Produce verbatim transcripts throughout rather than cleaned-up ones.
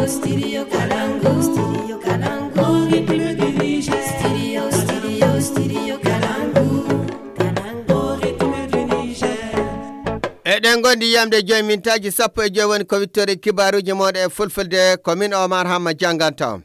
Studio Kalangu, Studio Kalangu, ritme du Niger. Studio, Studio, Studio Kalangu, Kalangu, ritme du Niger. Eɗen gondi yamde joyi mintaji sappo e joyi woni ko wittore kibaruji moɗo e fulfulde commune Omar Hamma janganta.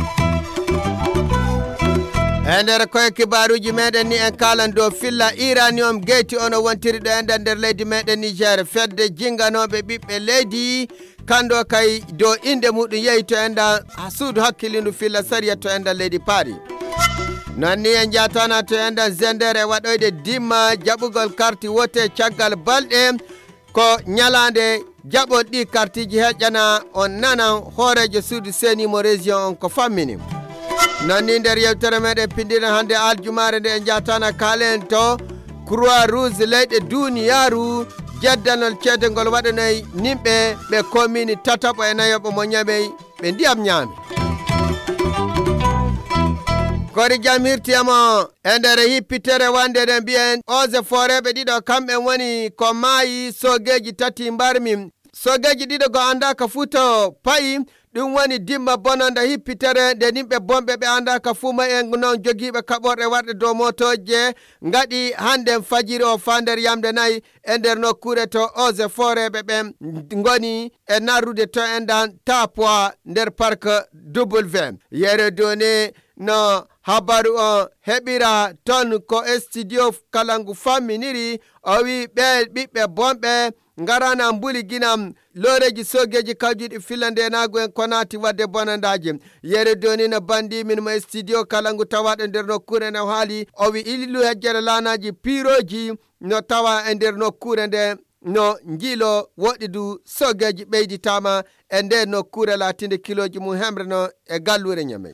E nder koye kibaruji meɗen ni en kalan dow filla iranium geyti ono wontiri ɗo enda nder leydi meɗen Niger fedde jinganoɓe ɓiɓɓe leydi kando kay dow inde muɗum yehi to enda suudu hakkilindu filla sariya to enda leydi Paris. Non ni en jatana to enda zendere waɗoyde dimma jaɓugol karti wote caggal balɗe ko ñalande jaɓol ɗi kartiji heƴƴana on nanan hoorejo suudu senimo région on ko fammini. Nonni nder yewtere meɗen pindina hande aljumare nde en jatana kalen to Croix Rouge leyɗe duniyaru jeddanol ceedengol waɗanoy nimɓe ɓe commune tataɓo e nayoɓo mo ñamey ɓe ndiyam ñaami. Kori jam hirtiyamo e nder hippitere wande ɗen mbiyen ose foreɓe ɗiɗo kamɓe woni ko maayi sogeji tati mbarmi sogeji ɗiɗo go andaka fu to payi ɗum woni dimma bononda hippitere nde nimɓe bomɓe ɓe andaka fu ma en noon jogiiɓe kaɓorɗe warɗe dow motoje ngaɗi handen fajiri o fa nder yamde nayyi e nder nokkure to ose foreɓe ɓen ngoni e narrude to endan tapoi nder parc W yere doni no habaru o heɓira ton ko studio Kalangu famminiri o wi ɓe ɓiɓɓe bomɓe ngarana mbuli ginam loreji sogeji kawjuɗi filandenago en konati wadde bonandaji yere doni no bandi min mo studio Kalangu tawaɗo nder nokkure nde haali o wi illu hejjere lanaji piroji no tawa e nder nokkure nde no jilo woɗɗi du sogeji ɓeyditama e nde nokkure latinde kiloji mum hemreno e gallure ñamey.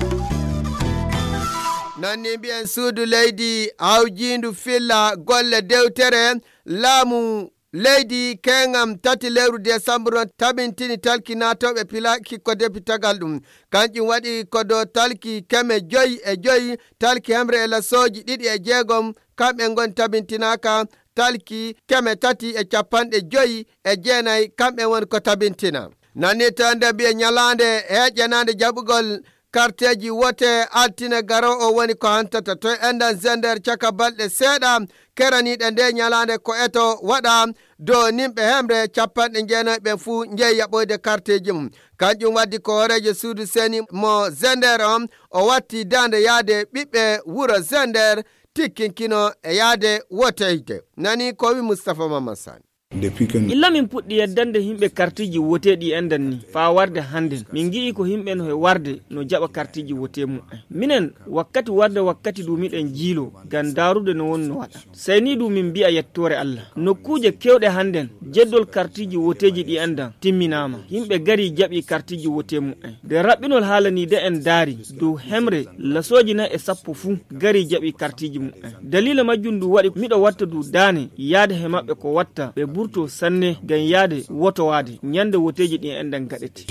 Nonni mbiyen suudu leydi awjindu filla golle dewtere laamu leydi kengam tati lewru décembre tabintini talki natoɓe pilaki ko depi tagal ɗum kanƴum waɗi kodo talki keme joyi e joyi talki hemre e lasoji ɗiɗi e jeegom kamɓe gon tabintinaka talki keme tati e capanɗe joyi e jeenayi kamɓe woni ko tabintina. Nani to nde mbiye ñalande heƴƴanande jaɓugol karteji wote altine garo o woni ko hantata to endan zender caka balɗe seeɗa keraniɗe nde ñalande ko eto waɗa do nimɓe hemre capanɗe jeenayi ɓe fuu jeeyi yaɓoyde karteji mum kanƴum waddi ko horejo suudu seni mo zender on o watti dande yaade ɓiɓɓe wuro zender tikkinkino e yaade woteyde nani ko wi Moustapha Mamman Sani. illa min puɗɗi yeddande himɓe kartiji woteɗi endan ni fa warde handen min gi'i ko himɓe no he warde no jaɓa kartiji wote mu'en minen wakkati warde wakkati du miɗen jiilo gam darude no woni no waɗa sayni du min mbi'a yettore Allah nokkuje kewɗe handen jeddol kartiji woteji ɗi endan timminama himɓe gari jaɓi kartiji wote mu'en de raɓɓinol haalani de en daari dow hemre lasoji na e sappo fuu gari jaɓi kartiji mu'en dalila majjum du waɗi miɗo watta du dane yaade he maɓɓe ko watta ɓe burto sanne gan yaade wotowade nyande woteji ɗi endan gaɗete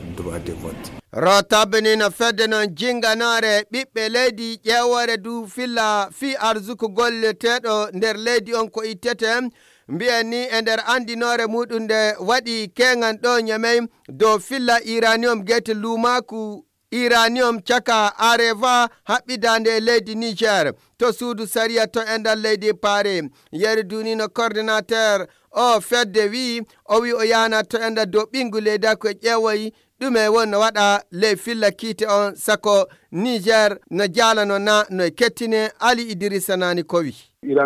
rotabini no fedde non jinganore ɓiɓɓe leydi ƴewore du filla fi arzuku golleteɗo nder leydi on ko ittete mbiyen ni e nder andinore muɗum nde waɗi kengan ɗo ñamey dow filla iranium guete lumaku iranium caka areva haɓɓidande e leydi Niger to suudu sariya to endal leydi Paris yeri dunino coordinateur o fedde wi o wi o yana to enda dow ɓingu leyda ko ƴeewoyi ɗume won no waɗa ley filla kiite on sako Niger no jalano na no kettine Ali Idrissa Nani ko wi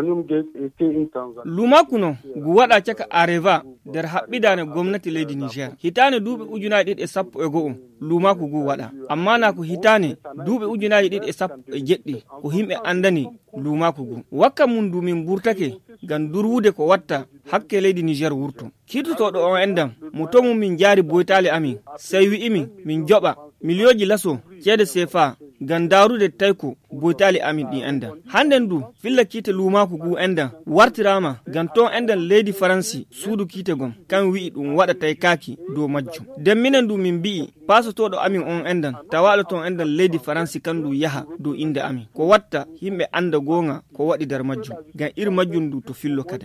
lumaku no gu waɗa caka areva nder haɓɓidane gomnati leydi Niger hitane duuɓi ujunaji ɗiɗi e sappo e go'o lumaku gu waɗa amma na ko hitane duuɓi ujunaji ɗiɗi e sappo e jeɗɗi ko himɓe andani lumaku gu wakka mum du min burtake gam durwude ko watta hakke leydi Niger wurto kitutoɗo on endam mo to mum min jaari boytali amin sey wi'imi min joɓa milioji laso ceede sefa gam darude tayko boytali amin ɗi endan handen du filla kiite lumaku gu endan wartirama gam ton endan leydi faransi suudu kiite gom kan wi'i ɗum waɗa taykaki dow majjum den minen du min mbi'i pasotoɗo amin on endan tawaɗo ton endan leydi faransi kandu yaha dow inde amin ko watta himɓe anda gonga ko waɗi dar majjum gam iri majjum du to fillo kade Les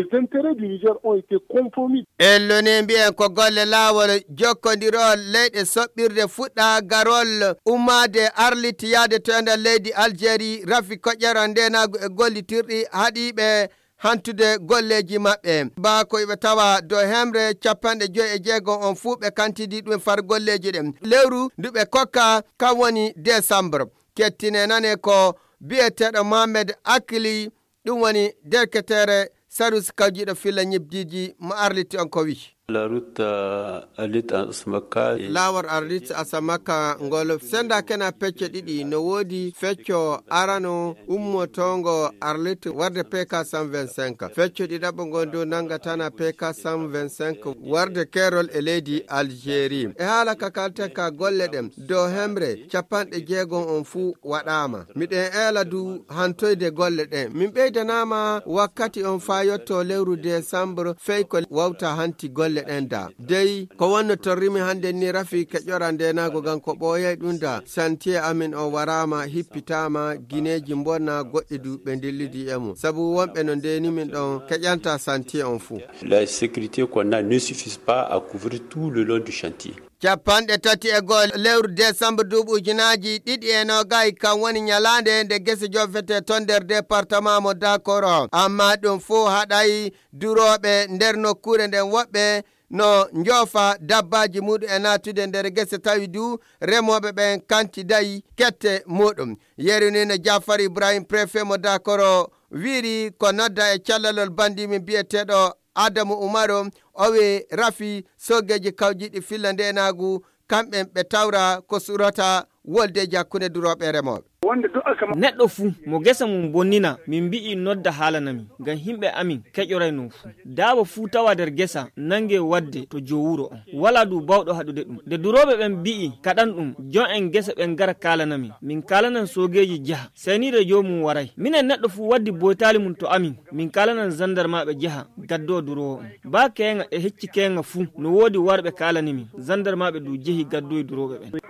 intérêts du Niger ont été compromis. ellone mbiyen ko golle laawol jokkondirol leyɗe soɓɓirde fuɗɗa garol ummade arliti yaade to ender leydi Algérie rafi koƴƴero ndenago e gollitirɗi haɗiɓe hantude golleji maɓɓe ba ko ɓe tawa do hemre capanɗe joyi e jeegom on fuu ɓe kantidi ɗum far golleji ɗen lewru nduɓe kokka kam woni décembre kettine nane ko biyeteɗo Mohamed Akili ɗum woni derketere Sarus kawjiɗo filla ñibdiji mo arliti on ko wi La route uh, Arlit Asamaka. Lawar Arlit Asamaka ngol senda kena pecce ɗiɗi no wodi fecco arano ummotongo Arlit warde P K cent vingt-cinq fecco ɗiɗaɓo gondo nangatana P K cent vingt-cinq warde kerol e leydi Algérie e haala ka kalte ka golle ɗen dow hemre capanɗe jeegom on fuu waɗama miɗen eela du hantoyde golle ɗen min ɓeydanama wakkati on fa yotto lewru décembre fey ko wawta hanti golle ɗenda dey ko wonno torrimi hande ni rafi keƴƴora ndenago gan ko ɓooyay ɗum da santier amin o warama hippitama guineji bonna goɗɗi duɓe dillidi e mum sabu wonɓe no ndeni min ɗon keƴanta santier on fuu. La sécurité qu'on a ne suffit pas à couvrir tout le long du chantier. capanɗe tati e goho lewru décembre duuɓi ujunaji ɗiɗi e nogayi kam woni ñalande nde gese jofete ton nder département mo Dakoro amma ɗum fuu haɗay duroɓe nder nokkure nden woɓɓe no njofa dabbaji muɗum e natude nder gese tawi du remoɓe ɓen kanti dayi kette muɗum yerinino Jafar Ibrahim préfet mo Dakoro wiri ko nodda e callalol bandimi biyeteɗo Adamu Umaru owe rafi sogeji kawjiɗi filla ndenagu kamɓen ɓe tawra ko surata woldeji hakkunde duroɓe remoɓe neɗɗo fuu mo gesa mum bonnina min mbi'i nodda haalanami ngam himɓe amin keƴorayno fuu daaba fuu tawa nder gesa nange wadde to jowuro on wala du bawɗo haɗude ɗum nde duroɓe ɓen mbi'i kaɗan ɗum jon en gesa ɓen gara kalanami min kalanan sogeji jaha senire jomum waray minen neɗɗo fuu waddi boytali mum to amin min kalanan gendarmaɓe jaha gaddo durowo on ba kenga e hecci kenga fuu no wodi warɓe kalanimi gendarmaɓe du jehi gaddoye duroɓe ɓen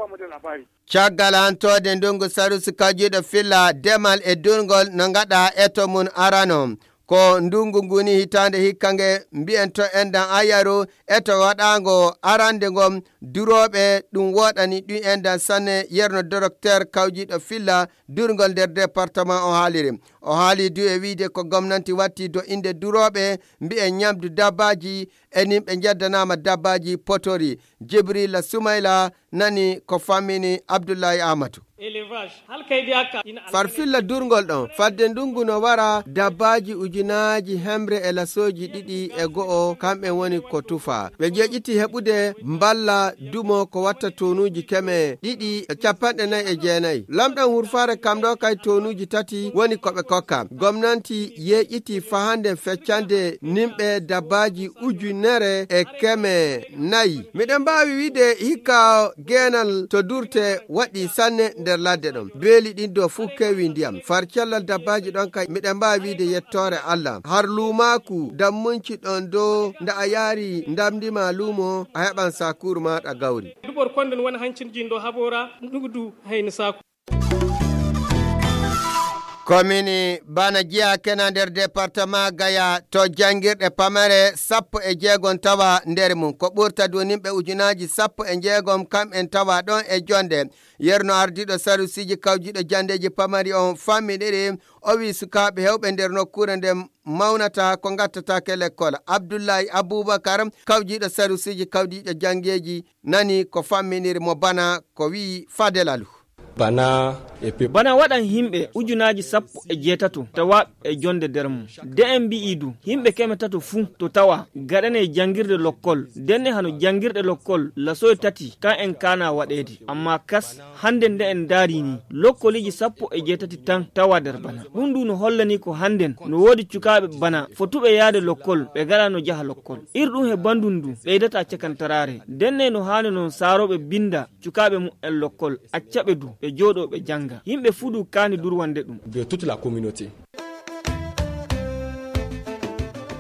caggal hantode ndungu Sarusi kajuɗo filla demal e durgol no gaɗa eto mun arano ko ndungu nguni hitande hikkange mbiyen to endan ayaru eto waɗango arande gom duroɓe ɗum woɗani ɗum endan sanne yerno docteur kawjiɗo filla durgol nder département o haaliri o haali du e wiide ko gomnanti watti do inde duroɓe mbiyen ñamdu dabbaji enin ɓe jeddanama dabbaji potori Jibrila Soumaila nani ko fammini Abdoulaye Amadou farfilla durgol ɗon fadde ndungu no wara dabbaji ujunaji hemre e lasoji ɗiɗi e go'o kamɓe woni ko tufa ɓe jeƴiti heɓude mballa dumo ko watta tonuji keme ɗiɗi e capanɗe nayyi e jeenayyi lamɗan wurfare kam ɗo kay tonuji tati woni koɓe kokka gomnanti yeƴiti fahande feccande nimɓe dabbaji ujunere e keme nayyi miɗen mbawi wiide hikka genal to durte waɗi sanne nder ladde ɗon beeli ɗin do fu kewi ndiyam far cellal dabbaji ɗon kay miɗen mbawi wiide yettore Allah har lumaku dammunci ɗon do nda a yaari ndamdima lumo a heɓan sakuru maɗa gawri duɓor konɗen wona hancinji do habora ɗugdu hayno saku komini bana jiya kena nder département Gaya to jangirɗe pamare sappo e jeegom tawa nder mum ko ɓurta do nimɓe ujunaji sappo e jeegom kam en tawa ɗon e jonde yerno ardiɗo Sarusiji kawjiɗo jandeji pamari on fammiɗiri o wi sukaɓe hewɓe nder nokkure nde mawnata ko gattata l'école Abdoulaye Aboubacar kawjiɗo Sarusiji kawjiɗo jangeji nani ko famminiri mo bana ko wi Fadelalu bana bana waɗan himɓe ujunaji sappo e jeetato tawa e jonde nder mum de en mbi'i du himɓe keme tato fuu to tawa gaɗane jangirde lokkol denne hano jangirɗe lokkol lasoye tati kan en kana waɗede amma kas hande nde en darini lokkoliji sappo e jeetati tan tawa nder bana ɗum du no hollani ko handen no wodi cukaɓe bana fotuɓe yaade lokkol ɓe gaɗa no jaha lokkol irɗum he bandum du ɓeydata cakantarare denne no hani noon saroɓe binda cukaɓe mum en lokkol accaɓe du ɓe joɗo ɓe janga yimɓe fudu kani durwande ɗum de toute la communauté.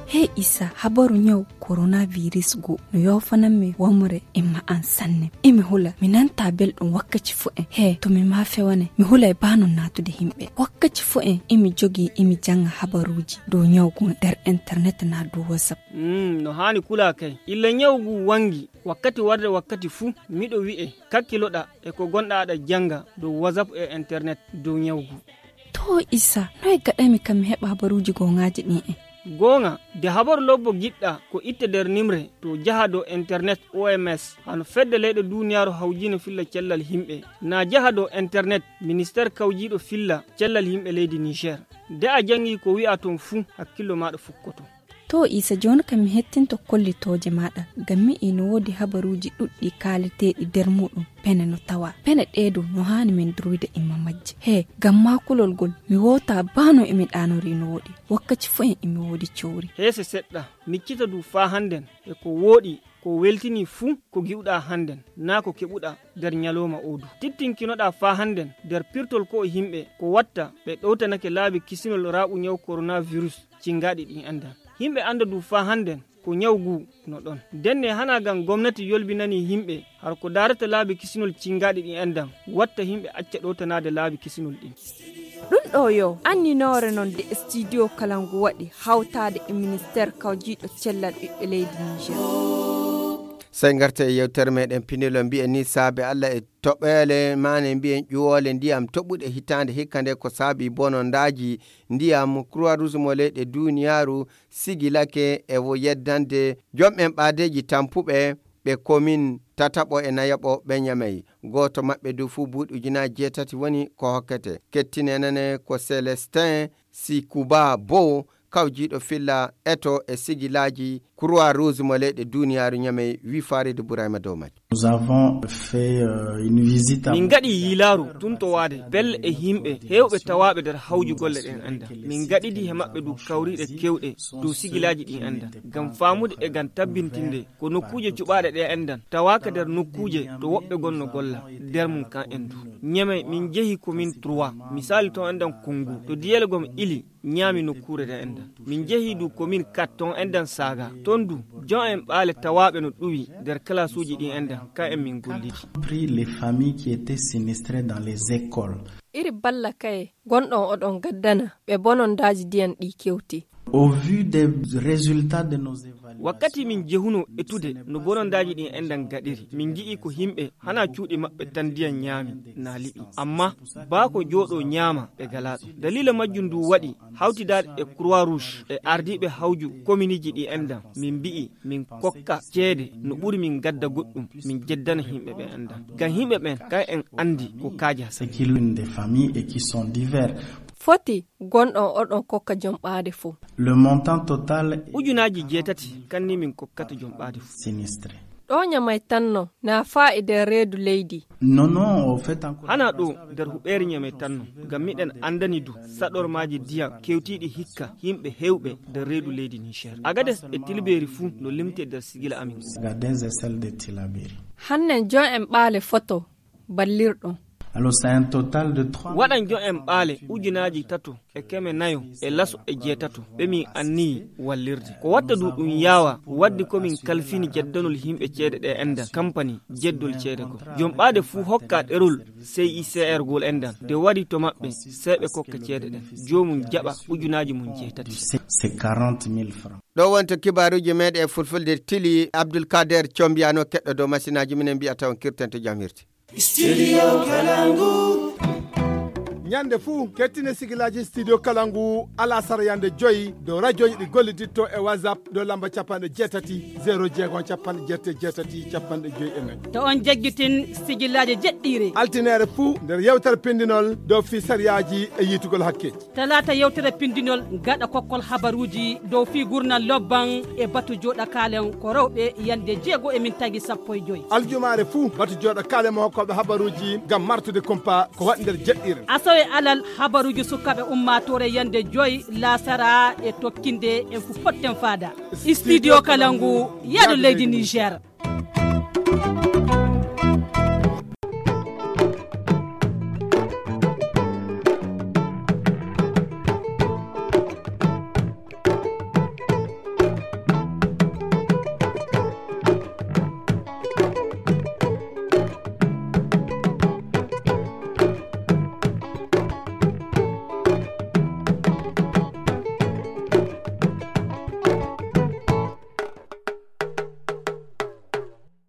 He isa habaru nyau coronavirus go no yo fana me wamure imma an sanne imi hula minan tabel dum wakkaci fu en he to mi ma fe wane mi hula banu natude himbe wakkaci fu en imi jogi imi janga habaruji do nyau go der internet na do whatsapp mm no hani kula kai illa nyau gu wangi wakkati warde wakkati fu mido wi'e kakkiloda e ko gonda da janga do whatsapp e internet do nyau gu to isa noy gadami kam heba habaruji go ngaji ni e gonga de habar lobbo gidda ko itte der nimre to jahado internet O M S han fedde leyde duniyaaru hawjino filla cellal himbe na jahado internet ministère kawjido filla cellal himbe leydi Niger de a jangi ko wi'a ton fu hakkilo maado fukkoto to isa jon kam hettinto kollitoje maada gammi ino wodi habaruji duddi kaliteedi der mudum pene no tawa pene deedo no hani men druide imma majje he gamma kulol gol mi wota bano emi danori no wodi wakkati fu en emi wodi ciori hese sedda miccita du fa handen e ko wodi ko weltini fu ko giwda handen na ko kebuda der nyaloma odu tittinkinoda fa handen der pirtol ko himbe ko watta be dowtanake laabi kisinol raabu nyaw coronavirus cingadi di anda himbe anda du fa handen ko nyawgu no don denne hana gan gomnati yolbinani himbe har ko darata laabi kisinol cingadi di anda watta himbe acca dowtanade laabi kisinol din dun do yo anni nore non de studio kalangu wadi hawtade e ministère kawjido cellal bibbe leydi Niger sai ngarte yewtere meɗen pinelo mbi'en ni saabe Allah e toɓɓele mane mbi'en ƴuwole ndiyam toɓɓuɗe hitande hikkande ko saabi bonondaji ndiyam Croix Rouge mo leyɗe duniyaaru sigilake e wo yeddande jomɓen ɓaadeji tampuɓe ɓe commune tataɓo e nayaɓo ɓe ñamey goto maɓɓe du fu buuɗi ujunaji jeetati woni ko hokkete kettinenene ko Célestin Sikuba Bo kawjiɗo filla eto e sigilaji Croix Rouge mo leyɗe duniyaaru ñamey wi Farid Bourayma Domaj. Nous avons fait euh, une visite à min gadi yilaru tunto wade bel e himbe hewbe tawabe der hawju golle den anda min gadi di he mabbe du kawride kewde du sigilaji di anda gam famude e gan tabbintinde ko nokkuje cubaade de andan tawaka der nokkuje to wobbe gonno golla der mun kan endu nyame min jehi ko min trois misali to andan kungu to diyele gom ili nyami nokkure de anda min jehi du ko min quatre ton andan saga tondu jon en baale tawabe no duwi der classe di anda ka en min golli pris les familles qui étaient sinistrées dans les écoles iri balla kay gondon odon gaddana be bonondaji diyan di kewti au vu des résultats de nos évaluations wakati min jehuno etude no bonondaji di endan gadiri min gi ko himbe hana cuudi mabbe tan diyan nyami na libi amma ba ko jodo nyama be galado dalila majjundu wadi hawtidade e Croix Rouge e ardibe hawju community di endan min bi'i min kokka ceede no buri min gadda goddum min jeddana himbe be endan gan himbe ben kay en andi ko kaaji c'est qu'il des familles et qui sont divers foti gondon odon kokka jombaade fu le montant total ujunaji jeetati kanni min kokkata jombaade fu sinistre do nyamay tanno na faide redu leydi non non au fait encore hana do der huberi nyamay tanno gam miden andani du sadormaji dia kewtidi hikka himbe hewbe der redu leydi Niger agades e tilberi fu no limte der sigila amin agades e celle de Tilaberi hannen jo en baale photo ballirdo alors c'est un total de trois wadan jo en baale ujunaji tato e keme nayo e laso e jeetato be mi anni wallirde ko watta du dum yawa waddi ko min kalfini jeddanol himbe ceede de enda company jeddol ceede ko jombaade fu hokka derol C I C R gol endan de wadi to mabbe sebe kokka ceede den jomum jaba ujunaji mun jeetati c'est quarante mille francs do wonto kibaruji mede e fulfulde tili Abdul Kader Chombiano keddo do masinaji minen bi'a taw kirtente jamirti Studio Kalangu. Nyande fu kettine sigilaji studio Kalangu ala sara yande joyi do radio di golliditto e WhatsApp do lamba capande jetati zero jeego capande jette jetati capande joyi en to on jaggitin sigilaji jeddire altinere fu der yewtere pindinol do fi sariyaji e yitugol hakkeji talata yewtere pindinol gada kokkol habaruji do fi gurnal lobban e batu joda kalen ko rewbe yande jeego e min tagi sappo e joyi aljumare fu batu joda kalen mo hokkobe habaruji gam martude kompa ko wadi der jeddire e alal habaruji sukabe ummatore yande joy lasara e tokkinde en fu potten fada studio Kalangu yado leydi Niger